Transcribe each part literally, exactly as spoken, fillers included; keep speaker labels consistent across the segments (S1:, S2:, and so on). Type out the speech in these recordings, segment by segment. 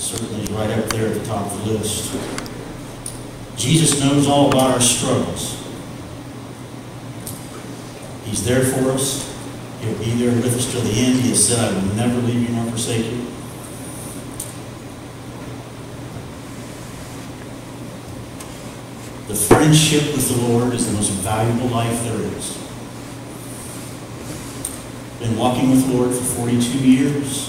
S1: certainly is right up there at the top of the list. Jesus knows all about our struggles. He's there for us. He'll be there with us till the end. He has said, I will never leave you nor forsake you. The friendship with the Lord is the most valuable life there is. Been walking with the Lord for forty-two years.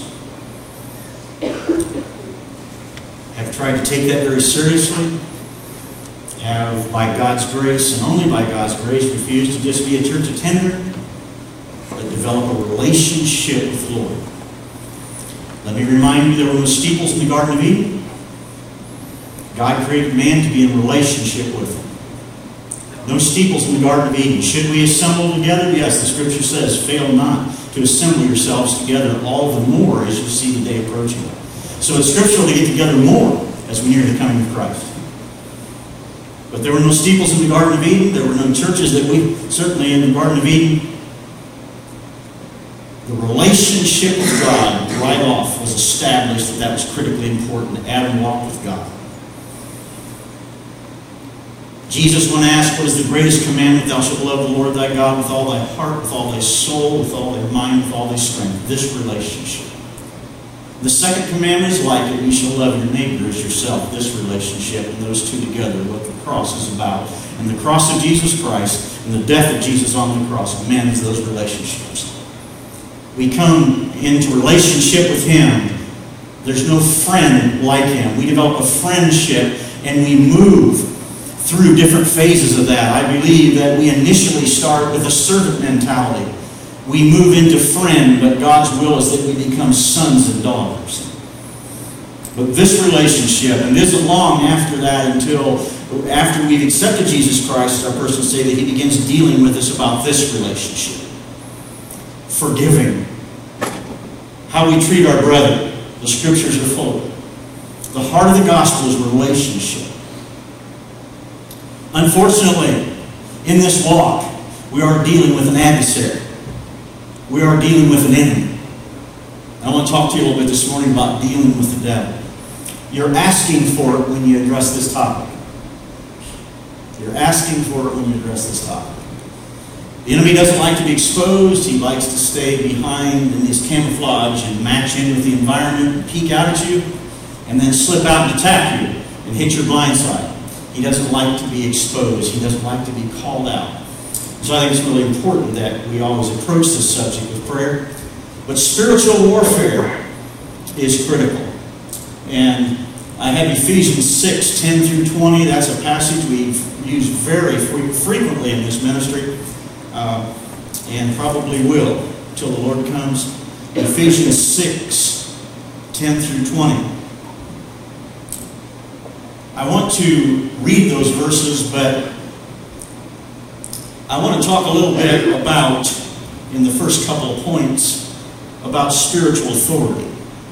S1: Have tried to take that very seriously. Have, by God's grace, and only by God's grace, refused to just be a church attender, but develop a relationship with the Lord. Let me remind you, there were no steeples in the Garden of Eden. God created man to be in relationship with him. No steeples in the Garden of Eden. Should we assemble together? Yes, the Scripture says, fail not to assemble yourselves together, all the more as you see the day approaching. So it's scriptural to get together more as we near the coming of Christ. But there were no steeples in the Garden of Eden. There were no churches that we, certainly in the Garden of Eden, the relationship with God right off was established that that was critically important. Adam walked with God. Jesus, when asked, what is the greatest commandment? Thou shalt love the Lord thy God with all thy heart, with all thy soul, with all thy mind, with all thy strength. This relationship. The second commandment is like it. You shall love your neighbor as yourself. This relationship, and those two together, what the cross is about. And the cross of Jesus Christ and the death of Jesus on the cross mends those relationships. We come into relationship with Him. There's no friend like Him. We develop a friendship and we move through different phases of that. I believe that we initially start with a servant mentality. We move into friend, but God's will is that we become sons and daughters. But this relationship, and it isn't long after that until after we've accepted Jesus Christ as our personal Savior, He begins dealing with us about this relationship. Forgiving. How we treat our brother. The Scriptures are full of it. The heart of the gospel is relationship. Unfortunately, in this walk, we are dealing with an adversary. We are dealing with an enemy. I want to talk to you a little bit this morning about dealing with the devil. You're asking for it when you address this topic. You're asking for it when you address this topic. The enemy doesn't like to be exposed. He likes to stay behind in his camouflage and match in with the environment and peek out at you and then slip out and attack you and hit your blind side. He doesn't like to be exposed. He doesn't like to be called out. So I think it's really important that we always approach this subject with prayer. But spiritual warfare is critical. And I have Ephesians six, ten through twenty. That's a passage we've used very frequently in this ministry. Uh, and probably will till the Lord comes. Ephesians six, ten through twenty. I want to read those verses, but I want to talk a little bit about, in the first couple of points, about spiritual authority.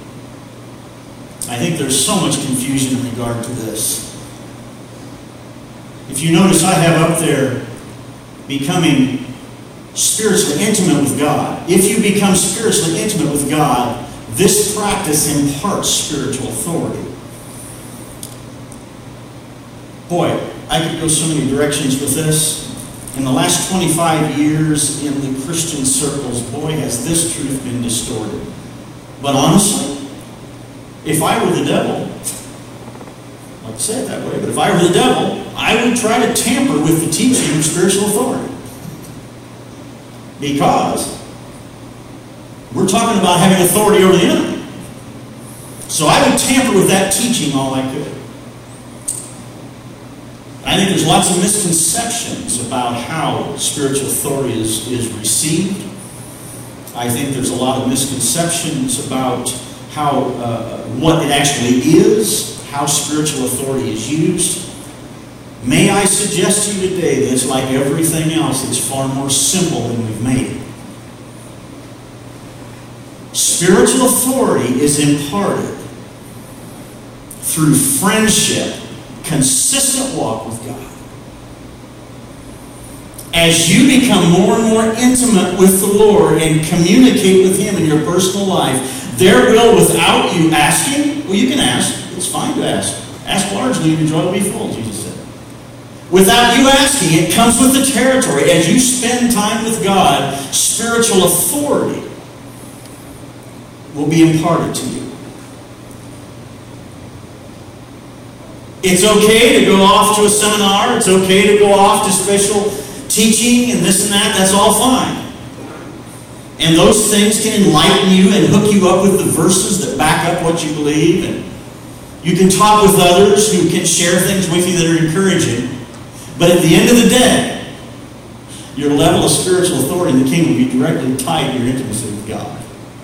S1: I think there's so much confusion in regard to this. If you notice, I have up there becoming spiritually intimate with God. If you become spiritually intimate with God, this practice imparts spiritual authority. Boy, I could go so many directions with this. In the last twenty-five years in the Christian circles, boy, has this truth been distorted. But honestly, if I were the devil, I'd like to say it that way, but if I were the devil, I would try to tamper with the teaching of spiritual authority. Because we're talking about having authority over the enemy. So I would tamper with that teaching all I could. I think there's lots of misconceptions about how spiritual authority is, is received. I think there's a lot of misconceptions about how uh, what it actually is, how spiritual authority is used. May I suggest to you today that it's like everything else, it's far more simple than we've made it. Spiritual authority is imparted through friendship, consistent walk with God. As you become more and more intimate with the Lord and communicate with Him in your personal life, their will without you asking? Well, you can ask. It's fine to ask. Ask largely and your joy will be full, Jesus said. Without you asking, it comes with the territory. As you spend time with God, spiritual authority will be imparted to you. It's okay to go off to a seminar. It's okay to go off to special teaching and this and that. That's all fine. And those things can enlighten you and hook you up with the verses that back up what you believe. And you can talk with others who can share things with you that are encouraging. But at the end of the day, your level of spiritual authority in the kingdom will be directly tied to your intimacy with God.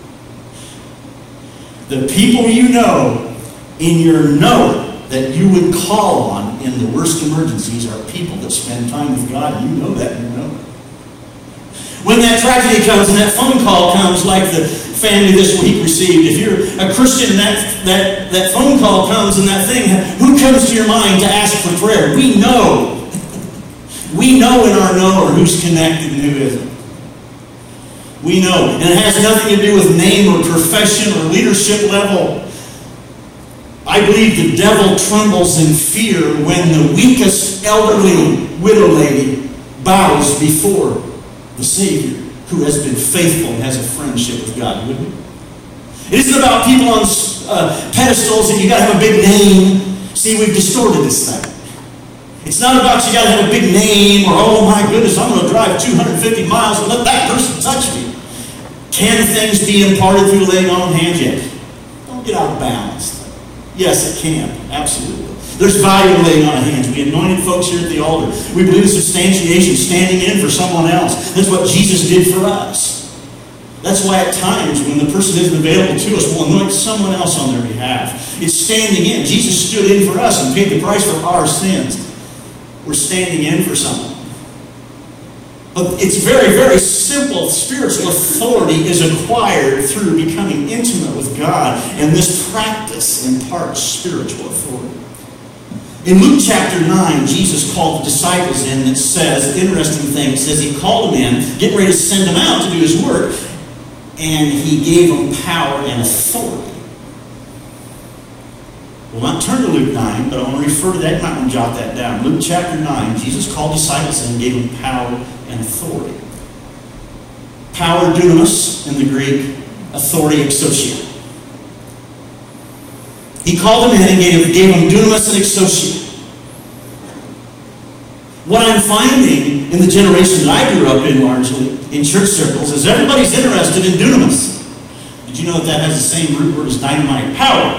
S1: The people you know in your knowing that you would call on in the worst emergencies are people that spend time with God. You know that, you know it. When that tragedy comes and that phone call comes like the family this week received, if you're a Christian and that, that, that phone call comes and that thing, who comes to your mind to ask for prayer? We know. We know in our knower who's connected and who isn't. We know. And it has nothing to do with name or profession or leadership level. I believe the devil trembles in fear when the weakest elderly widow lady bows before the Savior who has been faithful and has a friendship with God, wouldn't it? It isn't about people on uh, pedestals and you got to have a big name. See, we've distorted this thing. It's not about you got to have a big name or, oh my goodness, I'm going to drive two hundred fifty miles and let that person touch me. Can things be imparted through laying on of hands? Yes. Don't get out of balance. Yes, it can. Absolutely. There's value in laying on of hands. We anointed folks here at the altar. We believe in substantiation, standing in for someone else. That's what Jesus did for us. That's why at times when the person isn't available to us, we'll anoint someone else on their behalf. It's standing in. Jesus stood in for us and paid the price for our sins. We're standing in for someone. But it's very, very simple. Spiritual authority is acquired through becoming intimate with God. And this practice imparts spiritual authority. In Luke chapter nine, Jesus called the disciples in, and it says, interesting thing, it says he called them in, getting ready to send them out to do his work, and he gave them power and authority. We'll not turn to Luke nine, but I want to refer to that. You might want to jot that down. Luke chapter nine, Jesus called disciples in and gave them power and authority. Power, dunamis, in the Greek, authority, exousia. He called them in and gave, gave them dunamis and exousia. What I'm finding in the generation that I grew up in largely, in church circles, is everybody's interested in dunamis. Did you know that that has the same root word as dynamite? Power.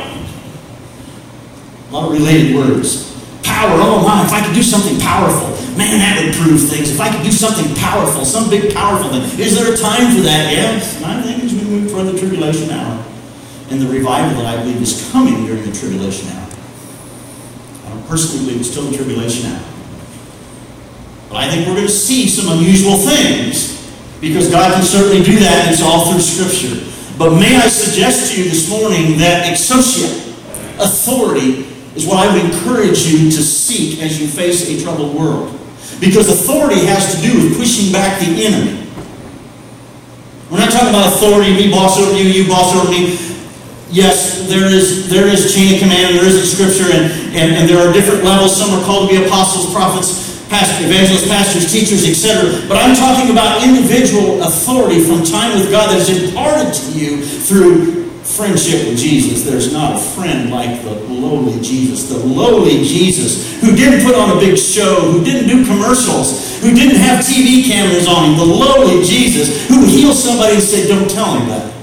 S1: A lot of related words. Power, oh my, if I could do something powerful, man, that would prove things. If I could do something powerful, some big powerful thing. Is there a time for that? Yes. And I think as we move toward the tribulation hour, and the revival that I believe is coming during the tribulation hour. I don't personally believe it's still the tribulation hour. But I think we're going to see some unusual things, because God can certainly do that, and it's all through Scripture. But may I suggest to you this morning that exousia, authority, is what I would encourage you to seek as you face a troubled world. Because authority has to do with pushing back the enemy. We're not talking about authority, me boss over you, you boss over me. Yes, there is there is chain of command, there is in Scripture, and, and, and there are different levels. Some are called to be apostles, prophets, pastors, evangelists, pastors, teachers, et cetera. But I'm talking about individual authority from time with God that is imparted to you through friendship with Jesus. There's not a friend like the lowly Jesus. The lowly Jesus who didn't put on a big show, who didn't do commercials, who didn't have T V cameras on him. The lowly Jesus who would heal somebody and say, don't tell him that.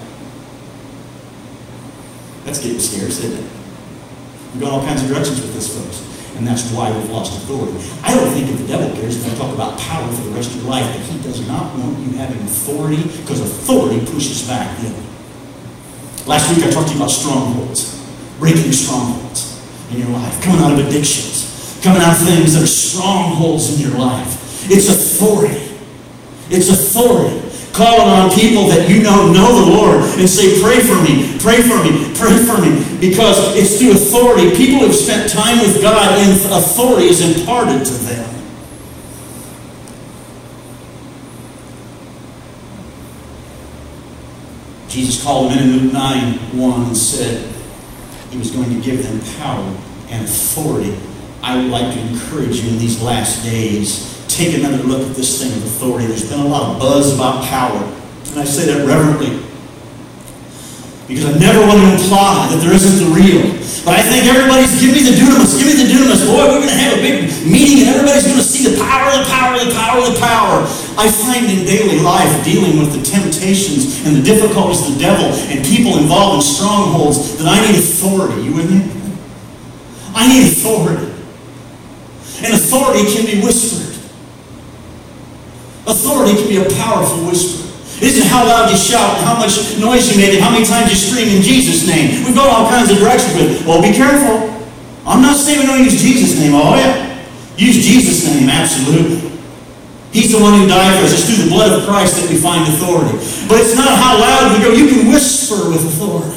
S1: That's getting scarce, isn't it? We've gone all kinds of directions with this, folks. And that's why we've lost authority. I don't think that the devil cares if I talk about power for the rest of your life, but he does not want you having authority, because authority pushes back the enemy. Last week I talked to you about strongholds, breaking strongholds in your life, coming out of addictions, coming out of things that are strongholds in your life. It's authority. It's authority. Calling on people that you know know the Lord and say, pray for me, pray for me, pray for me. Because it's through authority. People who've spent time with God, and authority is imparted to them. Jesus called them in in Luke nine one and said he was going to give them power and authority. I would like to encourage you in these last days, take another look at this thing of authority. There's been a lot of buzz about power, and I say that reverently, because I never want to imply that there isn't the real. But I think everybody's, give me the dunamis, give me the dunamis. Boy, we're going to have a big meeting and everybody's going to see the power, the power, the power, the power. I find in daily life, dealing with the temptations and the difficulties of the devil and people involved in strongholds, that I need authority. You with me? I need authority. And authority can be whispered. Authority can be a powerful whisper. It isn't how loud you shout, and how much noise you make, and how many times you scream in Jesus' name. We've gone all kinds of directions with it. Well, be careful. I'm not saying we don't use Jesus' name. Oh, yeah. Use Jesus' name, absolutely. He's the one who died for us. It's through the blood of Christ that we find authority. But it's not how loud we go. You can whisper with authority.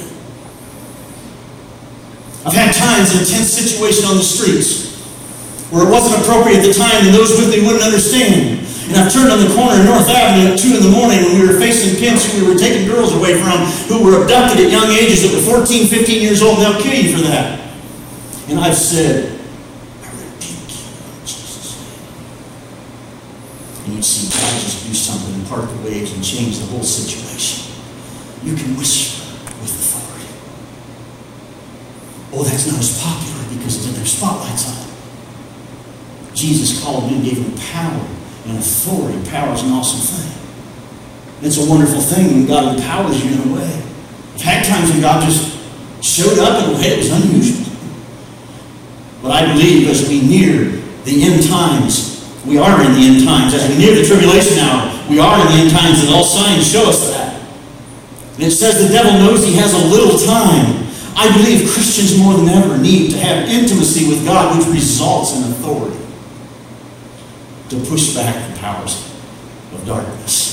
S1: I've had times in a tense situation on the streets where it wasn't appropriate at the time, and those with me wouldn't understand. And I've turned on the corner of North Avenue at two in the morning when we were facing pimps who we were taking girls away from, who were abducted at young ages that were fourteen, fifteen years old, and they'll kill you for that. And I've said, I rebuke you in Jesus' name. And you'd see God just do something and part the waves and change the whole situation. You can whisper with authority. Oh, that's not as popular because there's spotlights on it. Jesus called me and gave him power and authority. Power is an awesome thing. It's a wonderful thing when God empowers you in a way. I've had times when God just showed up in a way that was unusual. But I believe as we near the end times, we are in the end times. As we near the tribulation hour, we are in the end times, and all signs show us that. And it says the devil knows he has a little time. I believe Christians more than ever need to have intimacy with God, which results in authority to push back the powers of darkness.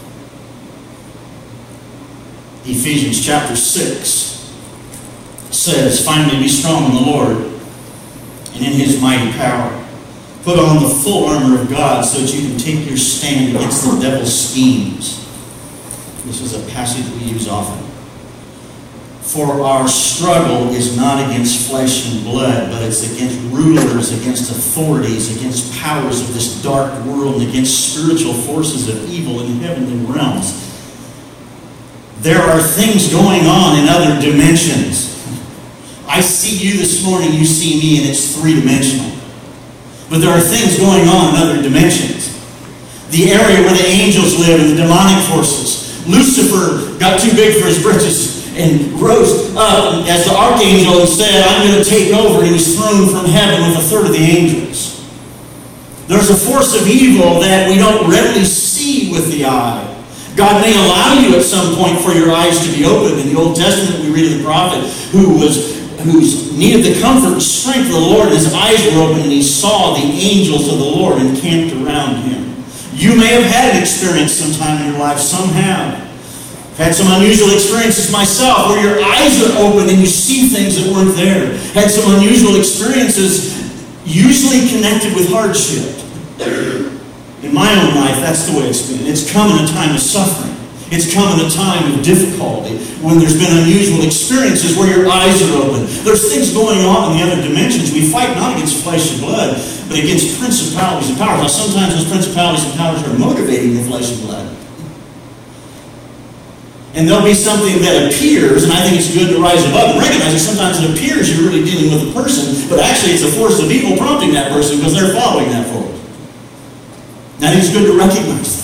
S1: Ephesians chapter six says, finally be strong in the Lord and in his mighty power. Put on the full armor of God so that you can take your stand against the devil's schemes. This is a passage we use often. For our struggle is not against flesh and blood, but it's against rulers, against authorities, against powers of this dark world, and against spiritual forces of evil in heavenly realms. There are things going on in other dimensions. I see you this morning, you see me, and it's three-dimensional. But there are things going on in other dimensions. The area where the angels live and the demonic forces. Lucifer got too big for his britches and rose up as the archangel and said, I'm going to take over. And he was thrown from heaven with a third of the angels. There's a force of evil that we don't readily see with the eye. God may allow you at some point for your eyes to be opened. In the Old Testament, we read of the prophet who was who's needed the comfort and strength of the Lord. His eyes were open and he saw the angels of the Lord encamped around him. You may have had an experience sometime in your life. Some have. Had some unusual experiences myself where your eyes are open and you see things that weren't there. Had some unusual experiences usually connected with hardship. In my own life, that's the way it's been. It's come in a time of suffering. It's come in a time of difficulty when there's been unusual experiences where your eyes are open. There's things going on in the other dimensions. We fight not against flesh and blood, but against principalities and powers. Now, sometimes those principalities and powers are motivating the flesh and blood. And there'll be something that appears, and I think it's good to rise above and recognize that sometimes it appears you're really dealing with a person, but actually it's a force of evil prompting that person because they're following that force. Now, it's good to recognize that.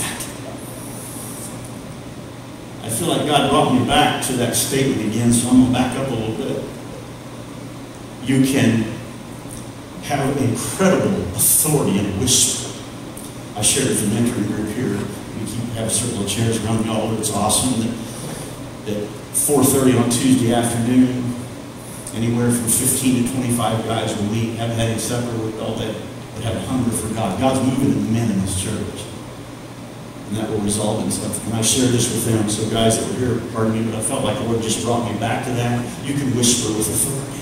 S1: I feel like God brought me back to that statement again, so I'm going to back up a little bit. You can have incredible authority in a whisper. I shared with the mentoring group here. We keep have several chairs around the altar. It's awesome. That, at four thirty on Tuesday afternoon, anywhere from fifteen to twenty-five guys will meet, haven't had any supper with all that, but have a hunger for God. God's moving in the men in this church. And that will resolve in something. And I shared this with them, so guys that were here, pardon me, but I felt like the Lord just brought me back to that. You can whisper with authority.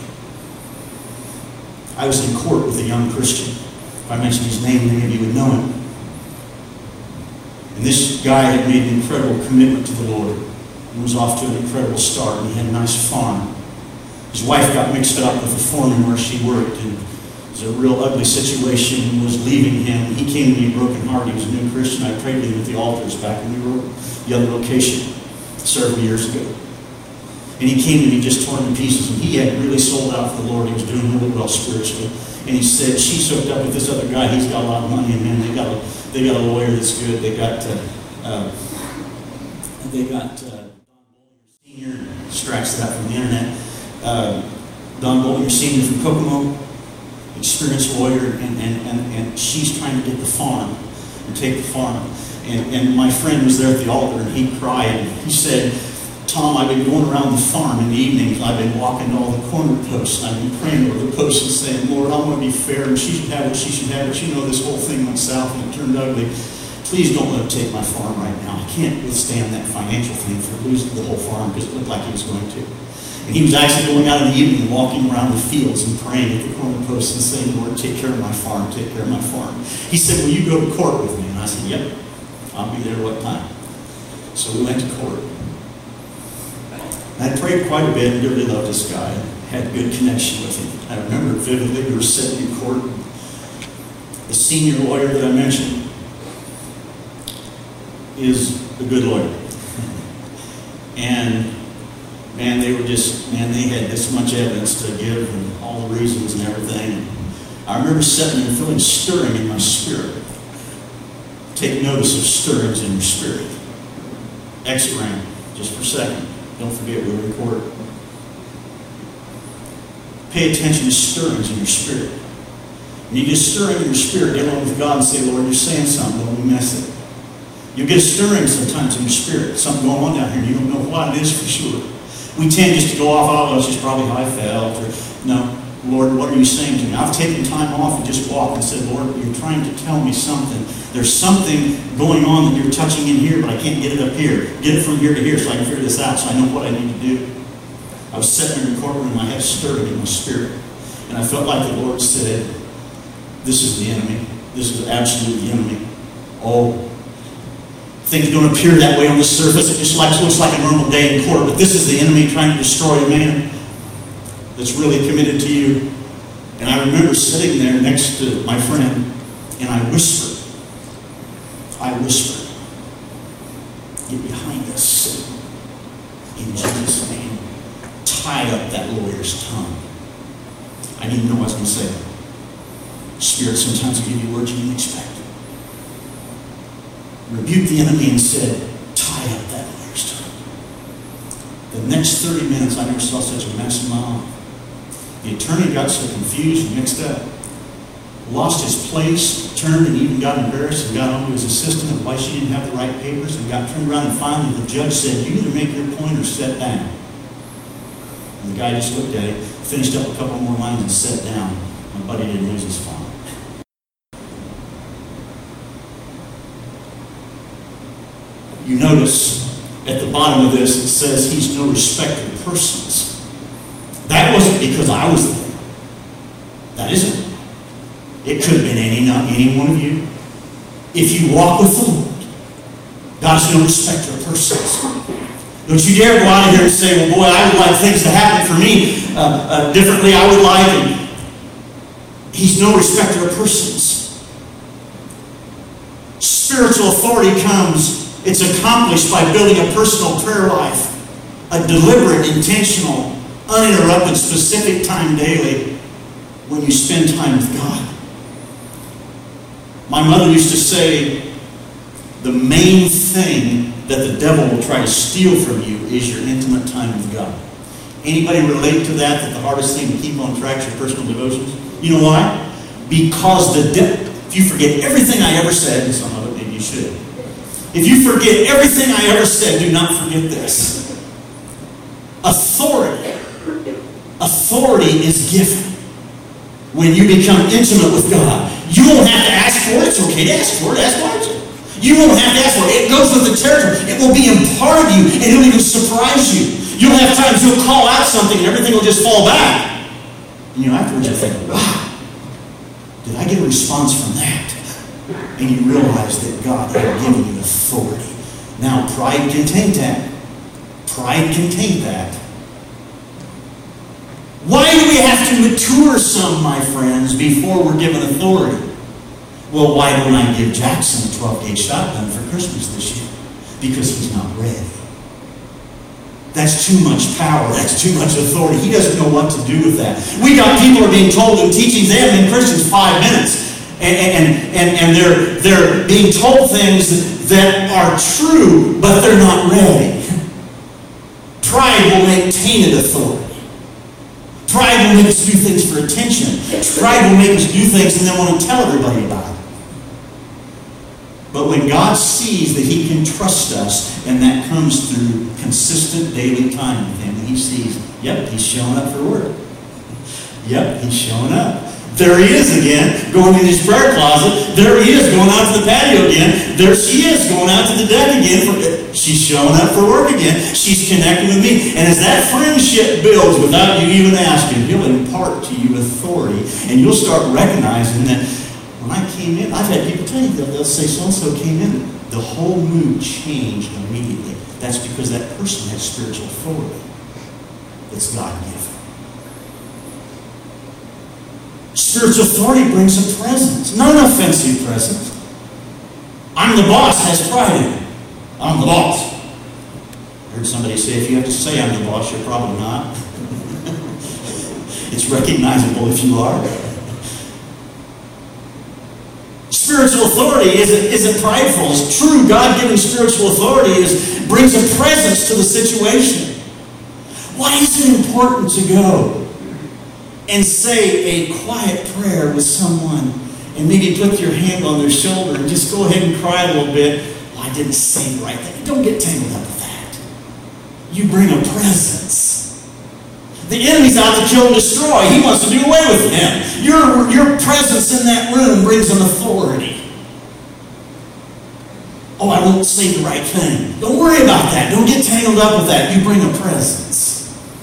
S1: I was in court with a young Christian. If I mention his name, many of you would know him. And this guy had made an incredible commitment to the Lord. and was off to an incredible start, and he had a nice farm. His wife got mixed up with the foreman where she worked, and it was a real ugly situation, was leaving him. He came to me broken hearted. He was a new Christian. I prayed with him at the altars back when we were at the other location several years ago. And he came to me just torn to pieces, and he had really sold out for the Lord. He was doing really well spiritually. And he said, she's hooked up with this other guy. He's got a lot of money, and man, they got a, they got a lawyer that's good. They got, uh, uh, they got uh, Don Bollinger Senior, extracts that from the internet. Uh, Don Bollinger Senior from Kokomo, experienced lawyer, and, and, and, and she's trying to get the farm and take the farm. And, and my friend was there at the altar, and he cried. And he said, Tom, I've been going around the farm in the evenings. I've been walking to all the corner posts, and I've been praying over the posts and saying, Lord, I want to be fair, and she should have what she should have. But you know, this whole thing went south and it turned ugly. Please don't let him take my farm right now. I can't withstand that financial thing for losing the whole farm, because it looked like he was going to. And he was actually going out in the evening and walking around the fields and praying at the corner posts and saying, Lord, take care of my farm, take care of my farm. He said, will you go to court with me? And I said, yep, I'll be there what time. So we went to court. I prayed quite a bit and really loved this guy. Had a good connection with him. I remember vividly, we were sitting in court. The senior lawyer that I mentioned is a good lawyer. And man, they were just, man, they had this much evidence to give and all the reasons and everything. I remember sitting there and feeling stirring in my spirit. Take notice of stirrings in your spirit. Exit ramp, just for a second. Don't forget we record. Pay attention to stirrings in your spirit. When you get a stirring in your spirit, get along with God and say, Lord, you're saying something, don't miss it. You get a stirring sometimes in your spirit, something going on down here, and you don't know what it is for sure. We tend just to go off, oh, that's just probably how I felt. Or, no, Lord, what are you saying to me? I've taken time off and just walked and said, Lord, you're trying to tell me something. There's something going on that you're touching in here, but I can't get it up here. Get it from here to here so I can figure this out, so I know what I need to do. I was sitting in the courtroom and I had stirred in my spirit. And I felt like the Lord said, this is the enemy. This is absolutely the enemy. Oh, things don't appear that way on the surface. It just like, looks like a normal day in court, but this is the enemy trying to destroy a man that's really committed to you. And I remember sitting there next to my friend, and I whispered, I whispered, get behind us in Jesus' name. Tie up that lawyer's tongue. I didn't know what I was going to say. Spirit sometimes will give you words you didn't expect. Rebuked the enemy and said, tie up that lawyer's tongue. The next thirty minutes, I never saw such a mess in my life. The attorney got so confused and mixed up, lost his place, turned and even got embarrassed and got on to his assistant of why she didn't have the right papers, and got turned around, and finally the judge said, you either make your point or sit down. And the guy just looked at it, finished up a couple more lines and sat down. My buddy didn't lose his farm. You notice at the bottom of this it says he's no respecter of persons. That wasn't because I was there. That isn't. It could have been any, not any one of you. If you walk with the Lord, God's no respecter of persons. Don't you dare go out of here and say, well, boy, I would like things to happen for me uh, uh, differently. I would like it. He's no respecter of persons. Spiritual authority comes, it's accomplished by building a personal prayer life, a deliberate, intentional, uninterrupted, specific time daily when you spend time with God. My mother used to say, the main thing that the devil will try to steal from you is your intimate time with God. Anybody relate to that, that the hardest thing to keep on track is your personal devotions? You know why? Because the devil, if you forget everything I ever said, and some of it maybe you should. If you forget everything I ever said, do not forget this. Authority. Authority is given when you become intimate with God. You won't have to ask for it. It's okay to ask for it. Ask for it. You won't have to ask for it. It goes with the territory. It will be imparted to you, and it'll even surprise you. You'll have times you'll call out something, and everything will just fall back. And you know, afterwards you think, wow, did I get a response from that? And you realize that God had given you authority. Now, pride can taint that. Pride can taint that. Why do we have to mature some, my friends, before we're given authority? Well, why don't I give Jackson a twelve gauge shotgun for Christmas this year? Because he's not ready. That's too much power. That's too much authority. He doesn't know what to do with that. We got people who are being told in teachings, they haven't been Christians five minutes. And, and, and, and they're, they're being told things that are true, but they're not ready. Pride will make tainted authority. Pride will make us do things for attention. Pride will make us do things and then want to tell everybody about it. But when God sees that He can trust us, and that comes through consistent daily time with Him, and He sees, yep, He's showing up for work. Yep, He's showing up. There He is again, going in His prayer closet. There He is, going out to the patio again. There she is, going out to the deck again. For, she's showing up for work again. She's connecting with me. And as that friendship builds without you even asking, He'll impart to you authority. And you'll start recognizing that when I came in, I've had people tell you, they'll, they'll say, so-and-so came in. The whole mood changed immediately. That's because that person has spiritual authority. It's God-given. Spiritual authority brings a presence, not an offensive presence. I'm the boss has pride in it. I'm the boss. I heard somebody say, if you have to say I'm the boss, you're probably not. It's recognizable if you are. Spiritual authority isn't, isn't prideful. It's true God-given spiritual authority is, brings a presence to the situation. Why is it important to go and say a quiet prayer with someone and maybe put your hand on their shoulder and just go ahead and cry a little bit? Well, I didn't say the right thing. Don't get tangled up with that. You bring a presence. The enemy's out to kill and destroy. He wants to do away with him. Your, your presence in that room brings an authority. Oh, I won't say the right thing. Don't worry about that. Don't get tangled up with that. You bring a presence.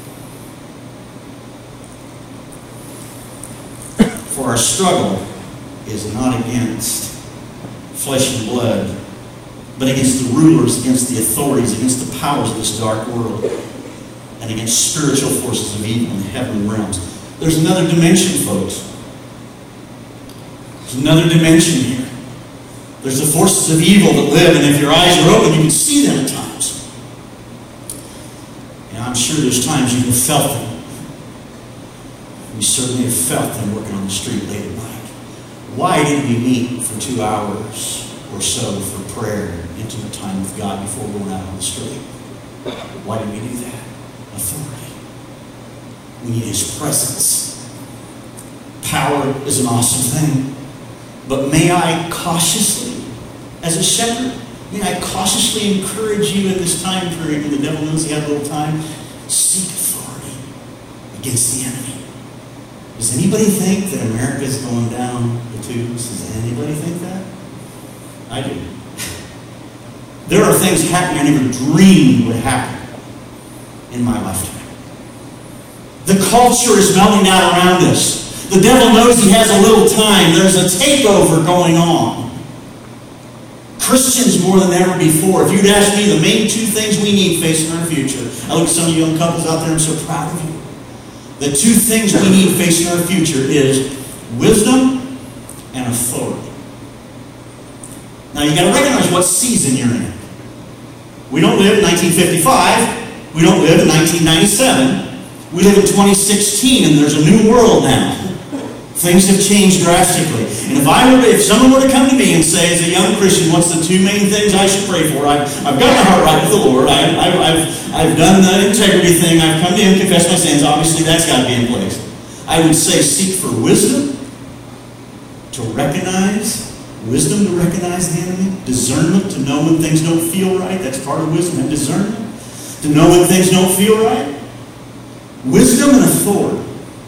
S1: For our struggle is not against flesh and blood, but against the rulers, against the authorities, against the powers of this dark world, and against spiritual forces of evil in the heavenly realms. There's another dimension, folks. There's another dimension here. There's the forces of evil that live, and if your eyes are open, you can see them at times. And I'm sure there's times you have felt them. We certainly have felt them working on the street late at night. Why did we meet for two hours or so for prayer and intimate time with God before going out on the street? Why did we do that? Authority. We need His presence. Power is an awesome thing. But may I cautiously, as a shepherd, may I cautiously encourage you in this time period when the devil knows he had a little time, seek authority against the enemy. Does anybody think that America is going down the tubes? Does anybody think that? I do. There are things happening I never dreamed would happen in my lifetime. The culture is melting down around us. The devil knows he has a little time. There's a takeover going on. Christians more than ever before. If you'd ask me the main two things we need facing our future, I look at some of you young couples out there, I'm so proud of you. The two things we need facing our future is wisdom and authority. Now you got to recognize what season you're in. We don't live in nineteen fifty-five. We don't live in nineteen ninety-seven. We live in twenty sixteen, and there's a new world now. Things have changed drastically. And if I were, if someone were to come to me and say, as a young Christian, what's the two main things I should pray for? I've, I've got my heart right with the Lord. I, I, I've, I've done the integrity thing. I've come to Him, confessed my sins. Obviously, that's got to be in place. I would say seek for wisdom to recognize, wisdom to recognize the enemy, discernment to know when things don't feel right. That's part of wisdom and discernment. To know when things don't feel right. Wisdom and authority.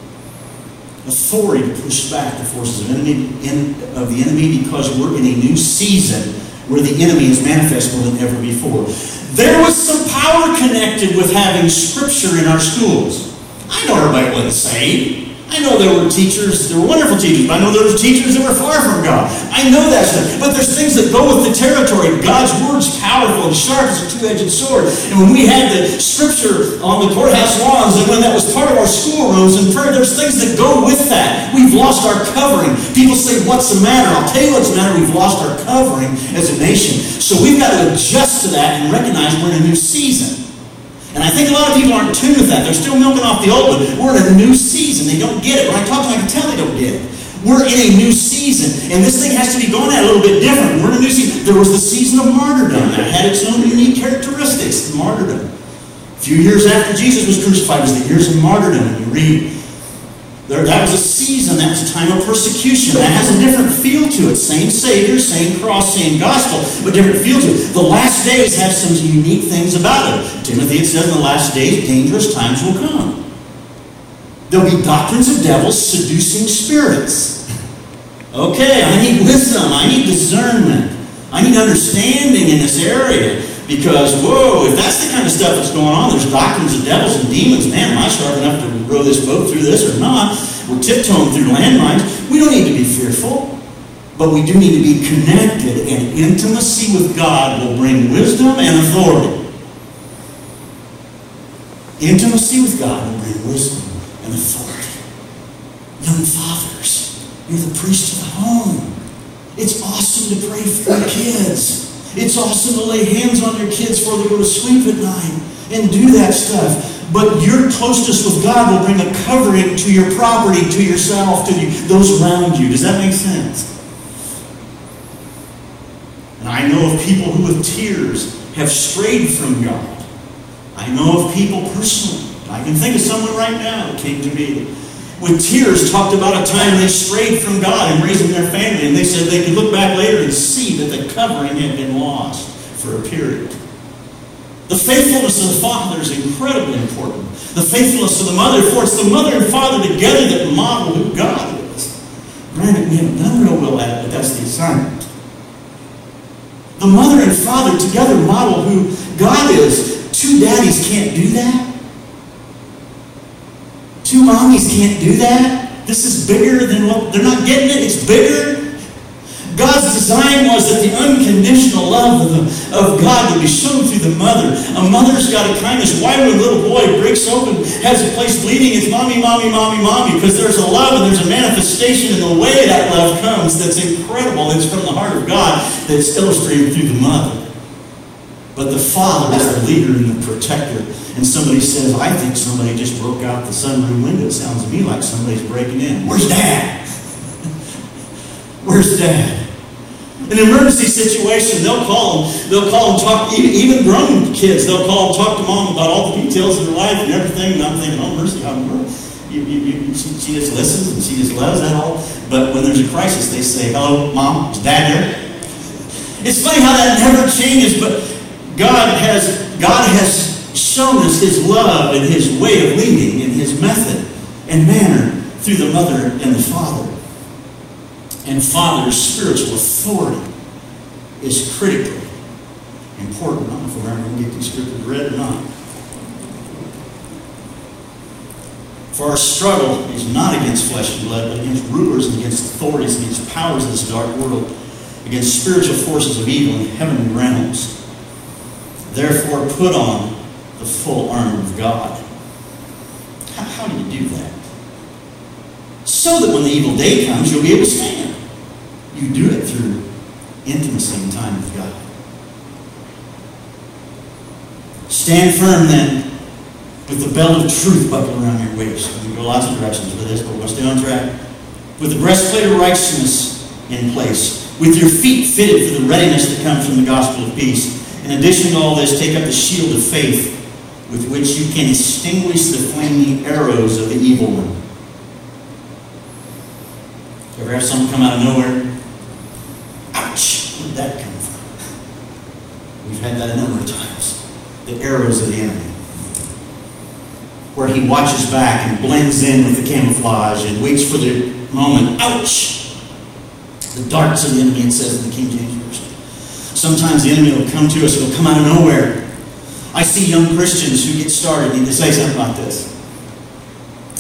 S1: Authority to push back the forces of, enemy, in, of the enemy, because we're in a new season where the enemy is manifest more than ever before. There was some power connected with having Scripture in our schools. I know everybody wasn't saved. I know there were teachers, there were wonderful teachers, but I know there were teachers that were far from God. I know that stuff. But there's things that go with the territory. God's word's powerful and sharp as a two-edged sword. And when we had the scripture on the courthouse lawns, and when that was part of our schoolrooms and prayer, there's things that go with that. We've lost our covering. People say, what's the matter? I'll tell you what's the matter. We've lost our covering as a nation. So we've got to adjust to that and recognize we're in a new season. And I think a lot of people aren't tuned with that. They're still milking off the old one. We're in a new season. They don't get it. When I talk to them, I can tell they don't get it. We're in a new season. And this thing has to be going at a little bit different. We're in a new season. There was the season of martyrdom. That had its own unique characteristics, martyrdom. A few years after Jesus was crucified was the years of martyrdom. And you read, there, that was a season. That was a time of persecution. That has a different feel to it. Same Savior, same cross, same gospel, but different feel to it. The last days have some unique things about it. Timothy, it says in the last days, dangerous times will come. There'll be doctrines of devils seducing spirits. Okay, I need wisdom. I need discernment. I need understanding in this area. Because, whoa, if that's the kind of stuff that's going on, there's doctrines of devils and demons. Man, am I sharp enough to row this boat through this or not? We're tiptoeing through landmines. We don't need to be fearful. But we do need to be connected. And intimacy with God will bring wisdom and authority. Intimacy with God will bring wisdom and authority. Young fathers, you're the priest of the home. It's awesome to pray for your kids. It's awesome to lay hands on your kids before they go to sleep at night and do that stuff. But your closeness with God will bring a covering to your property, to yourself, to those around you. Does that make sense? And I know of people who with tears have strayed from God. I know of people personally. I can think of someone right now that came to me with tears talked about a time they strayed from God in raising their family, and they said they could look back later and see that the covering had been lost for a period. The faithfulness of the father is incredibly important. The faithfulness of the mother, for it's the mother and father together that model who God is. Granted, we haven't done real well at it, but that's the assignment. The mother and father together model who God is. Two daddies can't do that. Two mommies can't do that. This is bigger than what they're not getting it. It's bigger. God's design was that the unconditional love of, the, of God would be shown through the mother. A mother's got a kindness. Why when a little boy breaks open, has a place bleeding, it's mommy, mommy, mommy, mommy? Because there's a love and there's a manifestation in the way that love comes that's incredible. It's from the heart of God that's illustrated through the mother. But the father is the leader and the protector. And somebody says, I think somebody just broke out the sunroom window. It sounds to me like somebody's breaking in. Where's Dad? Where's Dad? In an emergency situation, they'll call them, they'll call and talk, even, even grown kids, they'll call and talk to mom about all the details of their life and everything. And I'm thinking, oh, mercy, how you, you, you, she, she just listens and she just loves that all. But when there's a crisis, they say, hello, Mom, is Dad there? It's funny how that never changes, but God has, God has shown us His love and His way of leading and His method and manner through the mother and the father. And father's spiritual authority is critically important. I don't know if we're ever going to get these scriptures read or not. For our struggle is not against flesh and blood, but against rulers and against authorities, against powers of this dark world, against spiritual forces of evil in heavenly realms. Therefore, put on the full armor of God. How, how do you do that? So that when the evil day comes, you'll be able to stand. You do it through intimacy and time with God. Stand firm then with the belt of truth buckled around your waist. We can go lots of directions with this, but we'll stay on track. With the breastplate of righteousness in place. With your feet fitted for the readiness that comes from the gospel of peace. In addition to all this, take up the shield of faith with which you can extinguish the flaming arrows of the evil one. Ever have something come out of nowhere? Ouch! Where did that come from? We've had that a number of times. The arrows of the enemy. Where he watches back and blends in with the camouflage and waits for the moment. Ouch! The darts of the enemy, it says in the King James Version. Sometimes the enemy will come to us, it'll come out of nowhere. I see young Christians who get started. I need to say something about this.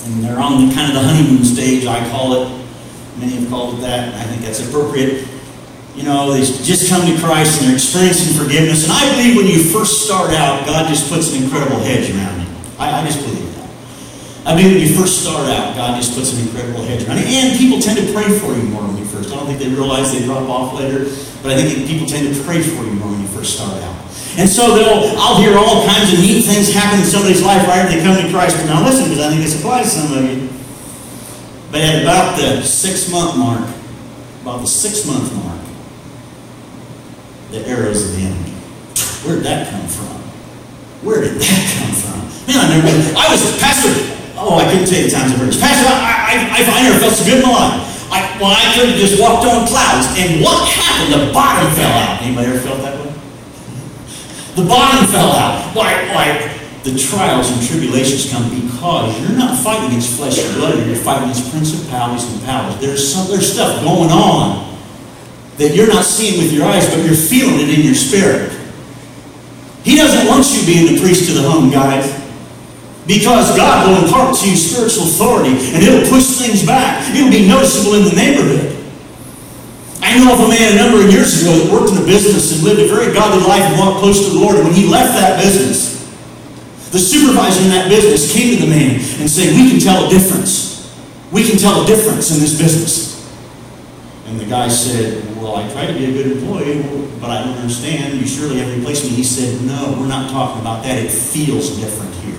S1: And they're on the kind of the honeymoon stage, I call it. Many have called it that, and I think that's appropriate. You know, they just come to Christ and they're experiencing forgiveness. And I believe when you first start out, God just puts an incredible hedge around you. I, I just believe that. I believe when you first start out, God just puts an incredible hedge around you. And people tend to pray for you more when you first. I don't think they realize they drop off later, but I think people tend to pray for you more when you first start out. And so they'll, I'll hear all kinds of neat things happen in somebody's life right after they come to Christ. But now listen, because I think this applies to some of you. But at about the six-month mark, about the six-month mark, the arrows of the enemy. Where did that come from? Where did that come from? Man, I never. I was pastor. Oh, I couldn't tell you the times I've heard this. Pastor, I, I, I, I never felt so good in my life. I, well, I could have just walked on clouds, and what happened? The bottom fell out. Anybody ever felt that way? The bottom fell out. Why? Why? The trials and tribulations come because you're not fighting against flesh and blood. You're fighting against principalities and powers. There's some. There's stuff going on that you're not seeing with your eyes, but you're feeling it in your spirit. He doesn't want you being the priest of the home, guys. Because God will impart to you spiritual authority, and it'll push things back. It'll be noticeable in the neighborhood. I know of a man a number of years ago that worked in a business and lived a very godly life and walked close to the Lord. And when he left that business, the supervisor in that business came to the man and said, "We can tell a difference. We can tell a difference in this business." And the guy said, "Well, I try to be a good employee, but I don't understand. You surely have replaced me." He said, "No, we're not talking about that. It feels different here.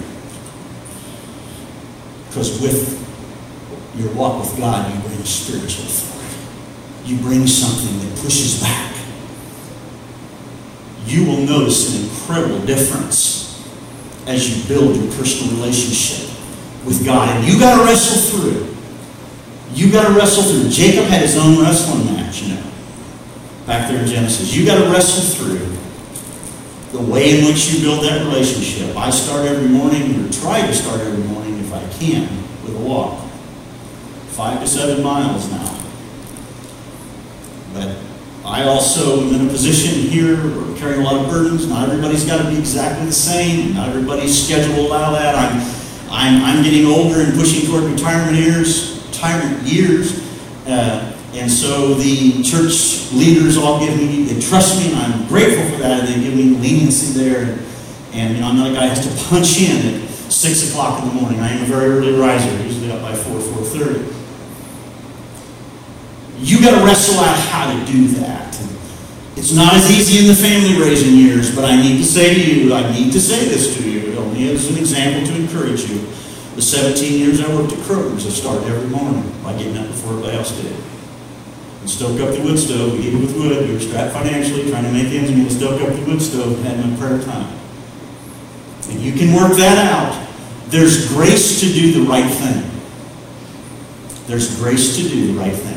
S1: Because with your walk with God, you bring spiritual authority. You bring something that pushes back. You will notice an incredible difference as you build your personal relationship with God. And you got to wrestle through. You got to wrestle through. Jacob had his own wrestling match, you know, back there in Genesis. You got to wrestle through the way in which you build that relationship. I start every morning, or try to start every morning if I can, with a walk. Five to seven miles now. But I also am in a position here where I'm carrying a lot of burdens. Not everybody's got to be exactly the same. Not everybody's schedule will allow that. I'm, I'm, I'm getting older and pushing toward retirement years. Retirement years. Uh, and so the church leaders all give me, they trust me, and I'm grateful for that. They give me leniency there. And, and you know, I'm not a guy who has to punch in at six o'clock in the morning. I am a very early riser, usually up by four, four thirty. You got to wrestle out how to do that. It's not as easy in the family raising years, but I need to say to you, I need to say this to you, only as an example to encourage you. The seventeen years I worked at Kroger's, I started every morning by getting up before everybody else did. And stoke up the wood stove, we eat with wood, we were strapped financially, trying to make ends meet, stoke up the wood stove, and had my prayer time. And you can work that out. There's grace to do the right thing. There's grace to do the right thing.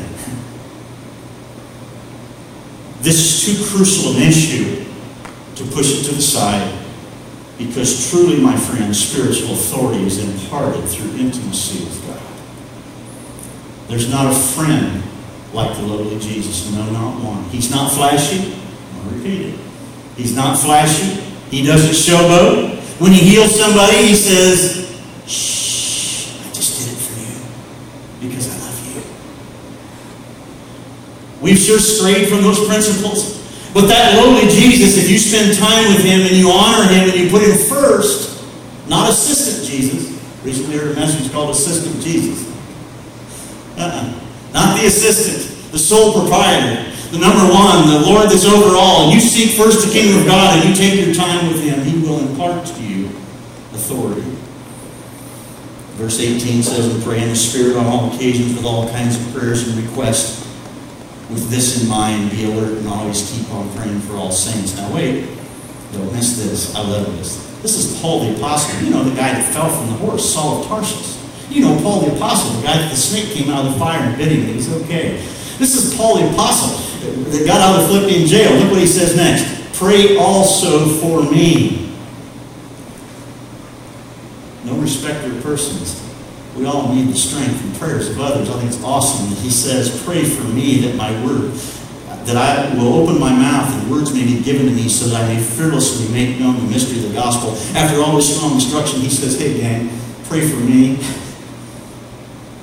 S1: This is too crucial an issue to push it to the side, because truly, my friends, spiritual authority is imparted through intimacy with God. There's not a friend like the lowly Jesus. No, not one. He's not flashy. I'll repeat it. He's not flashy. He doesn't showboat. When he heals somebody, he says, "Shh, I just did it for you because I love you." We've sure strayed from those principles. But that lowly Jesus, if you spend time with him and you honor him and you put him first, not assistant Jesus. Recently heard a message called Assistant Jesus. Uh-uh. Not the assistant, the sole proprietor, the number one, the Lord that's over all. And you seek first the kingdom of God and you take your time with him, he will impart to you authority. Verse eighteen says, "And pray in the Spirit on all occasions with all kinds of prayers and requests. With this in mind, be alert and always keep on praying for all saints." Now wait, don't miss this. I love this. This is Paul the Apostle. You know the guy that fell from the horse, Saul of Tarsus. You know Paul the Apostle, the guy that the snake came out of the fire and bit him, and he's okay. This is Paul the Apostle that got out of the Philippian jail. Look what he says next. "Pray also for me." No respecter of persons. We all need the strength and prayers of others. I think it's awesome that he says, "Pray for me that my word, that I will open my mouth and words may be given to me so that I may fearlessly make known the mystery of the gospel." After all this strong instruction, he says, "Hey gang, pray for me."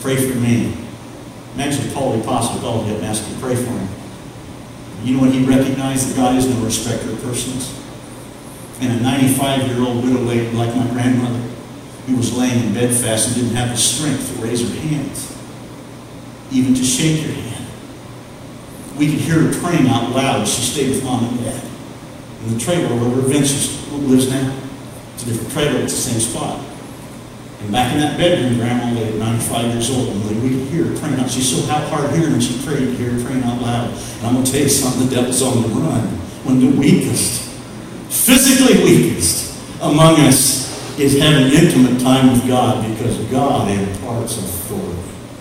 S1: Pray for me. Imagine if Paul the Apostle called him and asked him to pray for him. You know when he recognized that God is no respecter of persons? And a ninety-five-year-old widow lady like my grandmother, who was laying in bed fast and didn't have the strength to raise her hands, even to shake her hand. We could hear her praying out loud as she stayed with Mom and Dad in the trailer where Vince lives now. It's a different trailer, it's the same spot. And back in that bedroom, Grandma lay at ninety-five years old, and we could hear her praying out. She's so hard hearing when she prayed, you could hear her praying out loud. And I'm going to tell you something, the devil's on the run. When the weakest, physically weakest among us is having intimate time with God, because God imparts authority.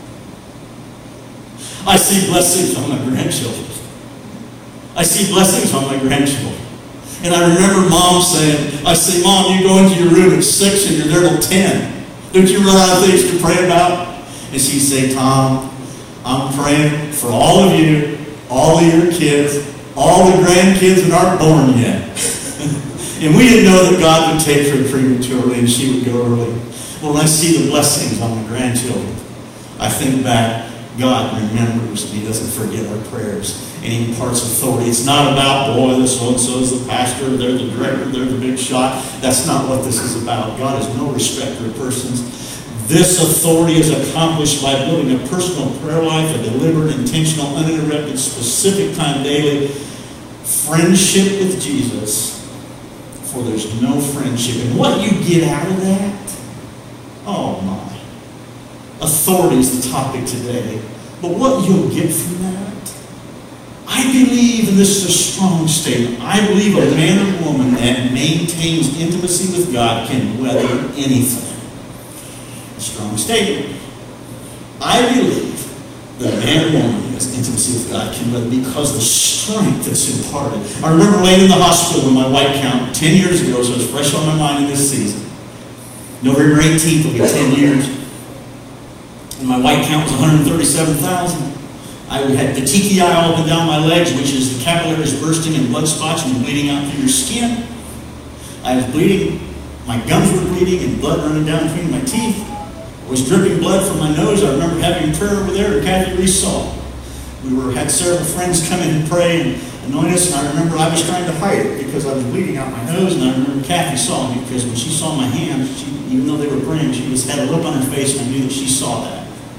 S1: I see blessings on my grandchildren. I see blessings on my grandchildren. And I remember Mom saying, I say, Mom, you go into your room at six and you're there till ten. Don't you run out of things to pray about? And she'd say, Tom, I'm praying for all of you, all of your kids, all the grandkids that aren't born yet. And we didn't know that God would take her prematurely and she would go early. Well, when I see the blessings on my grandchildren, I think back, God remembers and He doesn't forget our prayers. And He imparts authority. It's not about, boy, this so-and-so is the pastor, they're the director, they're the big shot. That's not what this is about. God is no respecter of persons. This authority is accomplished by building a personal prayer life, a deliberate, intentional, uninterrupted, specific time daily friendship with Jesus. For there's no friendship. And what you get out of that, oh my. Authority is the topic today. But what you'll get from that, I believe, and this is a strong statement, I believe a man or woman that maintains intimacy with God can weather anything. A strong statement. I believe that a man or woman who has intimacy with God can weather, because the strength that's imparted. I remember laying in the hospital with my white count ten years ago, so it's fresh on my mind in this season. November eighteenth will be ten years. And my white count was one hundred thirty-seven thousand. I had petechiae all up and down my legs, which is the capillaries bursting and blood spots and bleeding out through your skin. I was bleeding. My gums were bleeding and blood running down between my teeth. I was dripping blood from my nose. I remember having prayer over there, and Kathy Reese saw. We were had several friends come in and pray and anoint us, and I remember I was trying to hide it because I was bleeding out my nose, and I remember Kathy saw me, because when she saw my hands, she, even though they were praying, she just had a look on her face, and I knew that she saw that.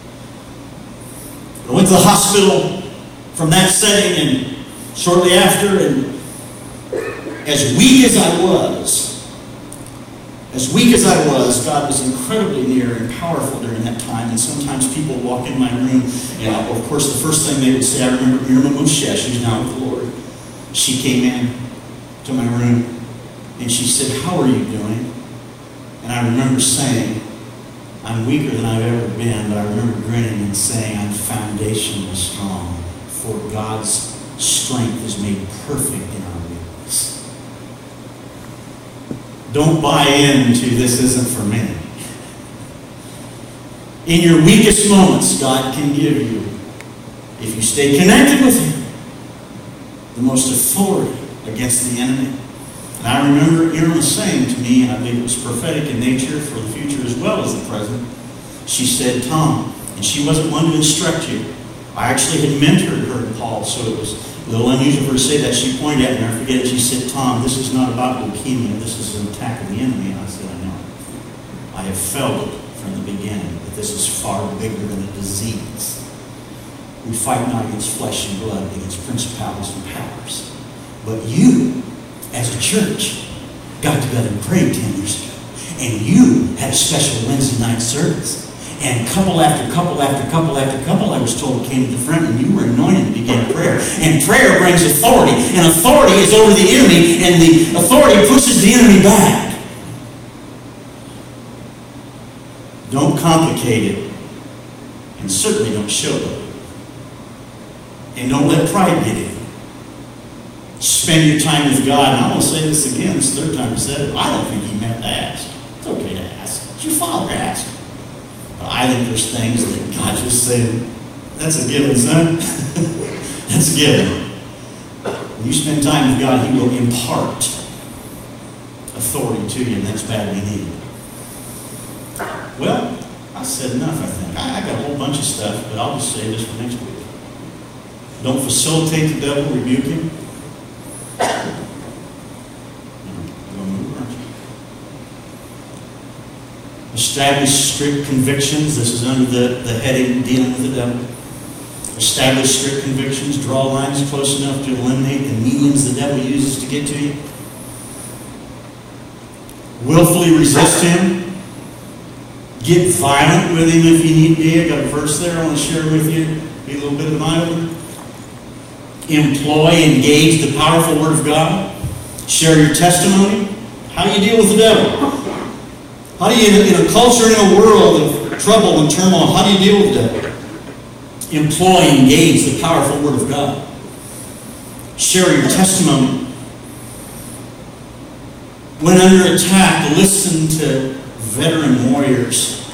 S1: I went to the hospital from that setting, and shortly after, and as weak as I was, as weak as I was, God was incredibly near and powerful during that time. And sometimes people walk in my room, and I, of course, the first thing they would say, I remember Irma Mushesh, who's now with the Lord. She came in to my room, and she said, "How are you doing?" And I remember saying, "I'm weaker than I've ever been," but I remember grinning and saying, "I'm foundationally strong, for God's strength is made perfect in our weakness." Don't buy into "this isn't for me." In your weakest moments, God can give you, if you stay connected with Him, the most authority against the enemy. And I remember Irma saying to me, and I believe it was prophetic in nature for the future as well as the present, she said, "Tom," and she wasn't one to instruct you. I actually had mentored her and Paul, so it was a little unusual for her to say that. She pointed at me, and I forget it, she said, "Tom, this is not about leukemia, this is an attack of the enemy." And I said, "I know. I have felt it from the beginning, that this is far bigger than a disease. We fight not against flesh and blood, but against principalities and powers. But you, as a church, got together and prayed ten years ago. And you had a special Wednesday night service. And couple after couple after couple after couple, I was told, came to the front, and you were anointed and began prayer. And prayer brings authority. And authority is over the enemy, and the authority pushes the enemy back. Don't complicate it. And certainly don't show it. And don't let pride get in. Spend your time with God. And I'm going to say this again, this third time I said it. I don't think He meant to ask. It's okay to ask. It's your Father asked. But I think there's things that God just said, "That's a given, son." That's a given. When you spend time with God, He will impart authority to you, and that's badly needed. Well, I I said enough, I think. I, I got a whole bunch of stuff, but I'll just say this for next week. Don't facilitate the devil, rebuke him. Establish strict convictions. This is under the, the heading dealing with the devil. Establish strict convictions. Draw lines close enough to eliminate the mediums the devil uses to get to you. Willfully resist him. Get violent with him if you need be. I got a verse there I want to share with you. Be a little bit of an eye-opener. Employ, engage the powerful Word of God. Share your testimony. How do you deal with the devil? How do you, in a culture, in a world of trouble and turmoil, how do you deal with the devil? Employ, engage the powerful Word of God. Share your testimony. When under attack, listen to veteran warriors.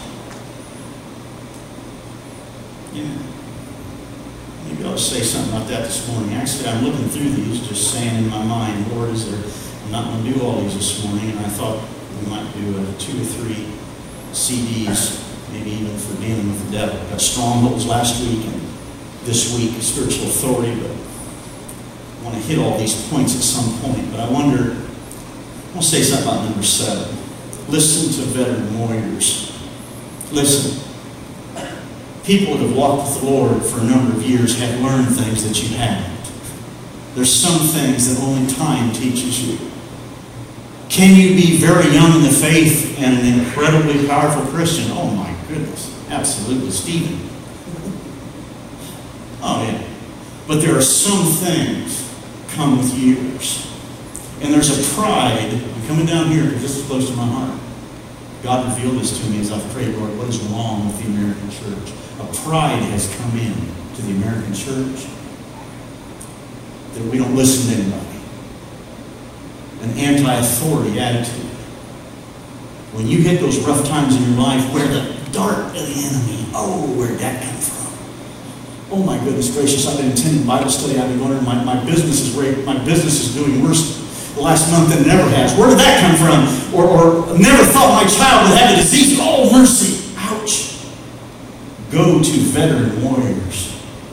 S1: Yeah. Maybe I'll say something about that this morning. Actually, I'm looking through these, just saying in my mind, Lord, is there, I'm not going to do all these this morning, and I thought we might do a two or three C Ds, maybe even for dealing with the devil. Got strongholds last week and this week, spiritual authority, but I want to hit all these points at some point. But I wonder, I'll say something about number seven. Listen to veteran warriors. Listen. People that have walked with the Lord for a number of years have learned things that you haven't. There's some things that only time teaches you. Can you be very young in the faith and an incredibly powerful Christian? Oh my goodness, absolutely, Stephen. Oh yeah. But there are some things come with years. And there's a pride, I'm coming down here because this is close to my heart. God revealed this to me as I've prayed, Lord, what is wrong with the American church? A pride has come in to the American church that we don't listen to anybody. An anti-authority attitude. When you hit those rough times in your life, where the dart of the enemy, oh, where'd that come from? Oh my goodness gracious, I've been attending Bible study, I've been going, my, my business is great, my business is doing worse the last month than it ever has. Where did that come from? Or, or never thought my child would have a disease. Oh, mercy. Ouch. Go to veteran warriors.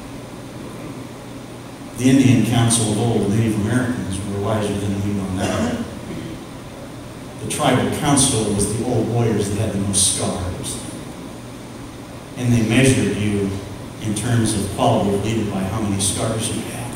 S1: The Indian Council of old, the Native Americans, were wiser than we know now. The tribal council was the old warriors that had the most scars. And they measured you in terms of quality of leader by how many scars you had.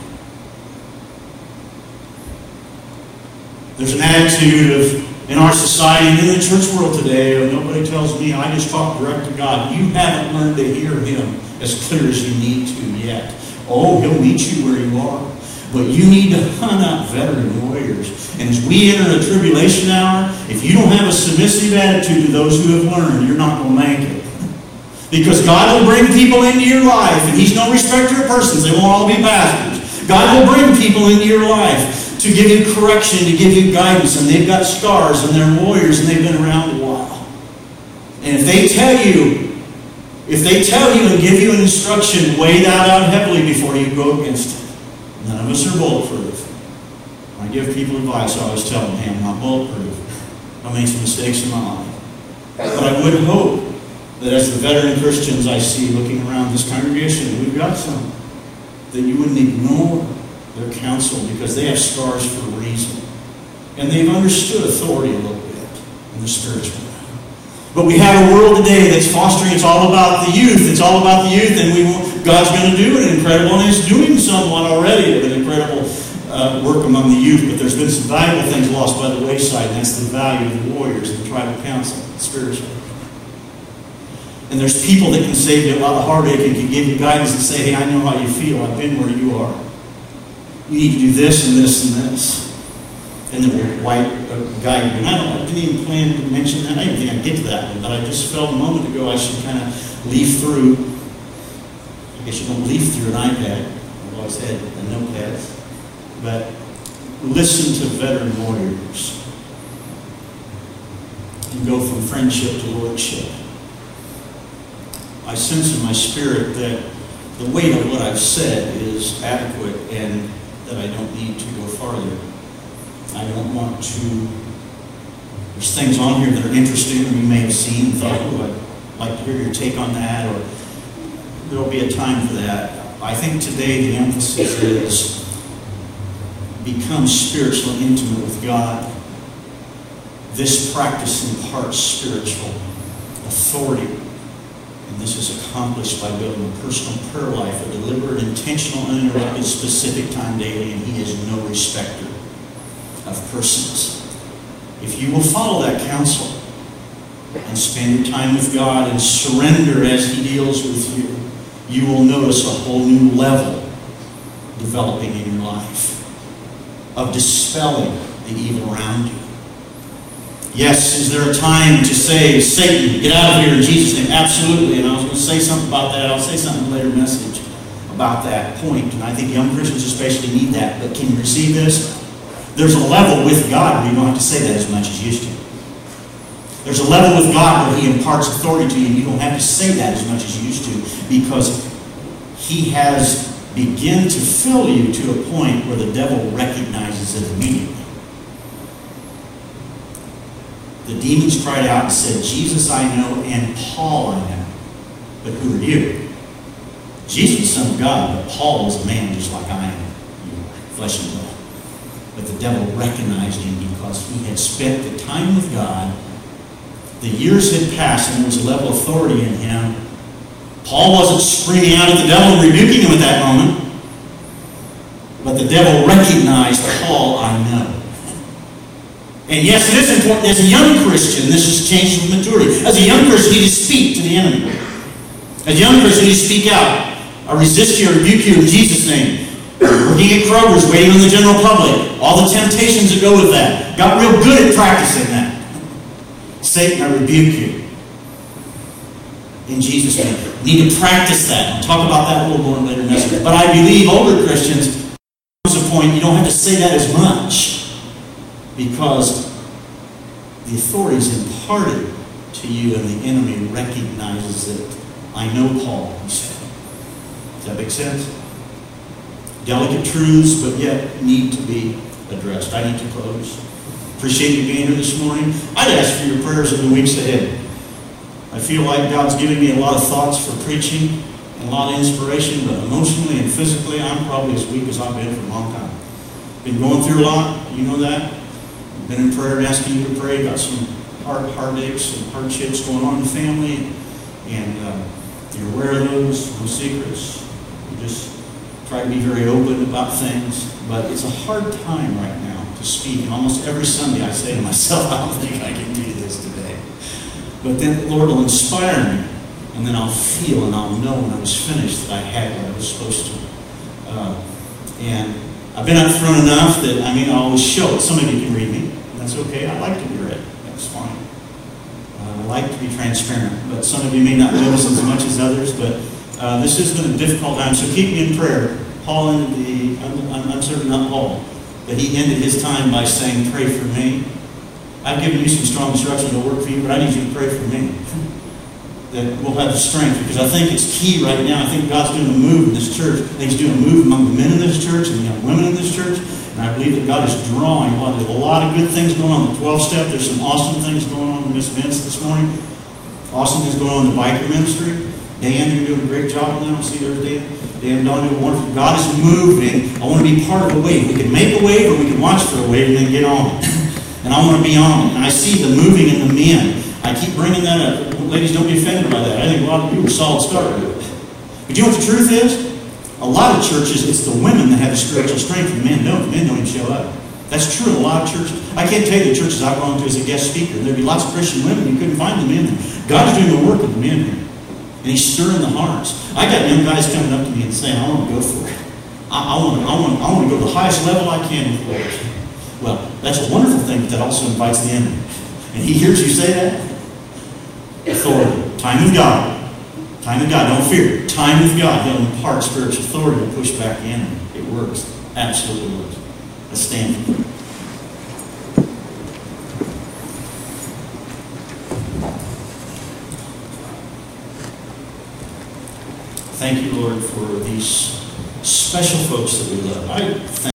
S1: There's an attitude of, in our society and in the church world today, of nobody tells me, I just talk direct to God. You haven't learned to hear Him as clear as you need to yet. Oh, He'll meet you where you are. But you need to hunt out veteran warriors. And as we enter a tribulation hour, if you don't have a submissive attitude to those who have learned, you're not going to make it. Because God will bring people into your life, and He's no respecter of persons. They won't all be pastors. God will bring people into your life to give you correction, to give you guidance, and they've got scars, and they're warriors, and they've been around a while. And if they tell you, if they tell you and give you an instruction, weigh that out heavily before you go against it. None of us are bulletproof. When I give people advice, I always tell them, hey, I'm not bulletproof. I make some mistakes in my life. But I would hope that as the veteran Christians I see looking around this congregation, we've got some, that you wouldn't ignore their counsel because they have scars for a reason. And they've understood authority a little bit in the spiritual realm. But we have a world today that's fostering, it's all about the youth. It's all about the youth, and we want, God's going to do an incredible, and is doing somewhat already of an incredible uh, work among the youth. But there's been some valuable things lost by the wayside, and that's the value of the warriors and the tribal council, spiritually. And there's people that can save you a lot of heartache and can give you guidance and say, hey, I know how you feel. I've been where you are. You need to do this and this and this. And then we'll white uh, guide you. And I, don't, I didn't even plan to mention that. I didn't think I'd get to that one. But I just felt a moment ago I should kind of leaf through. I guess you don't leaf through an iPad. I've always had a notepad. But listen to veteran warriors. And go from friendship to lordship. I sense in my spirit that the weight of what I've said is adequate and that I don't need to go farther. I don't want to... There's things on here that are interesting and you may have seen and thought, oh, I, like to hear your take on that, or there will be a time for that. I think today the emphasis is become spiritually intimate with God. This practice imparts spiritual authority, and this is accomplished by building a personal prayer life, a deliberate, intentional, uninterrupted, specific time daily, and He is no respecter of persons. If you will follow that counsel and spend your time with God and surrender as He deals with you, you will notice a whole new level developing in your life of dispelling the evil around you. Yes, is there a time to say, Satan, get out of here in Jesus' name? Absolutely, and I was going to say something about that. I'll say something in a later message about that point, and I think young Christians especially need that. But can you receive this? There's a level with God where you don't have to say that as much as you used to. There's a level with God where He imparts authority to you, and you don't have to say that as much as you used to, because He has begun to fill you to a point where the devil recognizes it immediately. The demons cried out and said, Jesus I know, and Paul I know. But who are you? Jesus is the Son of God, but Paul is a man just like I am, flesh and blood. But the devil recognized him because he had spent the time with God. The years had passed, and there was a level of authority in him. Paul wasn't screaming out at the devil and rebuking him at that moment. But the devil recognized Paul I know. And yes, it is important. As a young Christian, this has changed with maturity. As a young Christian, you need to speak to the enemy. As a young Christian, you need to speak out. I resist you, I rebuke you in Jesus' name. Working at Kroger's, waiting on the general public. All the temptations that go with that. Got real good at practicing that. Satan, I rebuke you. In Jesus' name. You need to practice that. I'll talk about that a little more in later message. But I believe older Christians, there's a point you don't have to say that as much, because the authority is imparted to you and the enemy recognizes it. I know Paul, he said. Does that make sense? Delicate truths, but yet need to be addressed. I need to close. Appreciate you being here this morning. I'd ask for your prayers in the weeks ahead. I feel like God's giving me a lot of thoughts for preaching and a lot of inspiration, but emotionally and physically, I'm probably as weak as I've been for a long time. Been going through a lot, you know that. Been in prayer and asking you to pray. Got some heart heartaches and hardships going on in the family, and uh, you're aware of those, no secrets. You just try to be very open about things, but it's a hard time right now to speak. And almost every Sunday I say to myself, I don't think I can do this today. But then the Lord will inspire me, and then I'll feel and I'll know when I was finished that I had what I was supposed to. Uh, and I've been up front enough that, I mean, I always show it. Some of you can read me. That's okay. I like to be read. That's fine. Uh, I like to be transparent. But some of you may not notice as much as others. But uh, this has been a difficult time. So keep me in prayer. Paul ended the, I'm, I'm, I'm certainly not Paul, but he ended his time by saying, pray for me. I've given you some strong instructions to work for you, but I need you to pray for me. That we'll have the strength, because I think it's key right now. I think God's doing a move in this church. I think He's doing a move among the men in this church and the young women in this church. And I believe that God is drawing. Well, there's a lot of good things going on. The twelve-step, there's some awesome things going on in Miss Vince this morning. Awesome things going on in the biker ministry. Dan, you're doing a great job on that. I'll see you there, Dan. Dan and Don doing wonderful. God is moving. I want to be part of a wave. We can make a wave, or we can watch for a wave and then get on it. And I want to be on it. And I see the moving in the men. I keep bringing that up. Ladies, don't be offended by that. I think a lot of you are solid start with it. But you know what the truth is? A lot of churches, it's the women that have the spiritual strength, and the men don't. The men don't even show up. That's true in a lot of churches. I can't tell you the churches I've gone to as a guest speaker. There'd be lots of Christian women. You couldn't find the men there. God's doing the work of the men here. And He's stirring the hearts. I got young guys coming up to me and saying, I want to go for it. I, I, want to, I, want, I want to go to the highest level I can with the Lord. Well, that's a wonderful thing, but that also invites the enemy. And he hears you say that. Authority. Time with God. Time with God. Don't fear. Time with God. He'll impart spiritual authority to push back the enemy. It works. Absolutely works. Let's stand for prayer. Thank you, Lord, for these special folks that we love. I thank